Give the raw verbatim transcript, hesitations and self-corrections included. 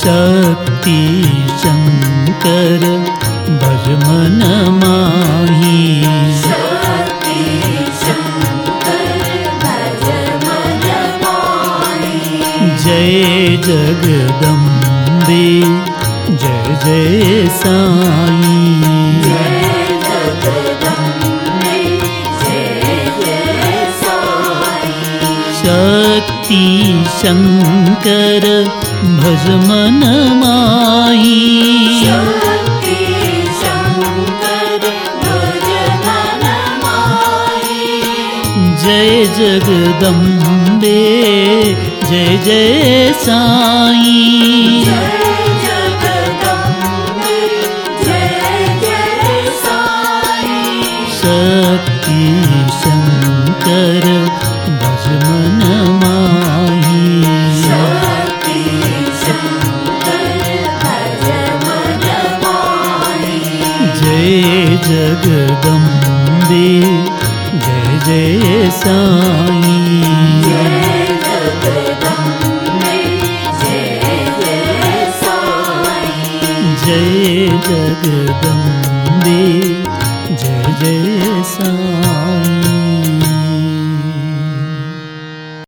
शक्ति शंकर भज मन माही। शक्ति शंकर भज मन माही। जय जगदम्बे जय जय साई। जय जगदम्बे जय जय साई। शक्ति शंकर भज मन माही। शक्ति शंकर भज मन माही। जय जगदम्बे जय जय साई। जय जगदम्बे जय जय साई। शक्ति शंकर भज मन माही। शक्ति शंकर भज मन माही। जय जगदम्बे जय जय साई। जय जगदम्बे जय जय साई। जय जगदम्बे जय जय साई।